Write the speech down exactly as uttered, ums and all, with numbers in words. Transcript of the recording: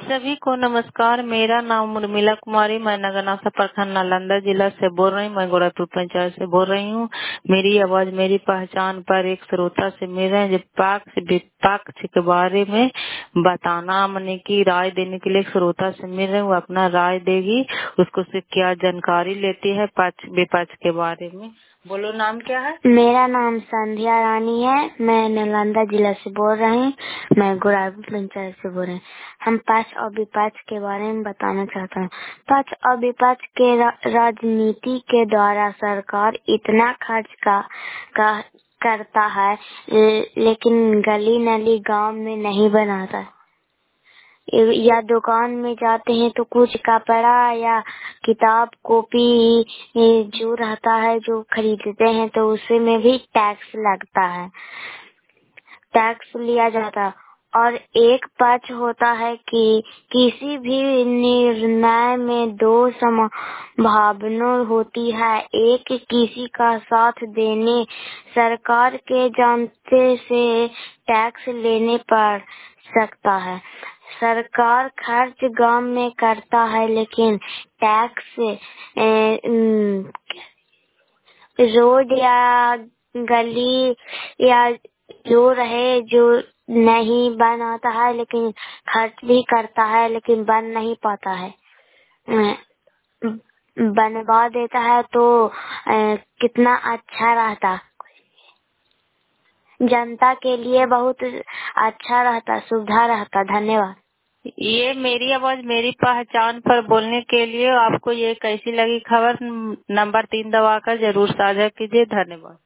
सभी को नमस्कार। मेरा नाम उर्मिला कुमारी, मैं नगरनासा प्रखंड नालंदा जिला से बोल रही हूँ। मैं गोरखपुर पंचायत से बोल रही हूँ। मेरी आवाज मेरी पहचान पर एक श्रोता से मिल रहे हैं जो पक्ष विपक्ष के बारे में बताना मने की राय देने के लिए एक श्रोता से मिल रहे हैं। वो अपना राय देगी, उसको से क्या जानकारी लेती है पक्ष विपक्ष के बारे में। बोलो, नाम क्या है? मेरा नाम संध्या रानी है। मैं नालंदा जिला से बोल रही हूँ। मैं गोरखपुर पंचायत से बोल रही हूँ। हम पक्ष और विपक्ष के बारे में बताना चाहते हैं। पक्ष और विपक्ष के रा, राजनीति के द्वारा सरकार इतना खर्च का, का करता है, लेकिन गली नली गांव में नहीं बनाता। या दुकान में जाते हैं तो कुछ कपड़ा या किताब कॉपी जो रहता है जो खरीदते हैं तो उसे में भी टैक्स लगता है, टैक्स लिया जाता है। और एक पक्ष होता है कि किसी भी निर्णय में दो संभावना होती है। एक किसी का साथ देने सरकार के जानते से टैक्स लेने पड़ सकता है। सरकार खर्च गांव में करता है, लेकिन टैक्स रोड या गली या जो रहे जो नहीं बनाता है, लेकिन खर्च भी करता है, लेकिन बन नहीं पाता है। बनवा देता है तो कितना अच्छा रहता, जनता के लिए बहुत अच्छा रहता, सुविधा रहता। धन्यवाद। ये मेरी आवाज मेरी पहचान पर बोलने के लिए आपको ये कैसी लगी खबर, नंबर तीन दबाकर जरूर साझा कीजिए। धन्यवाद।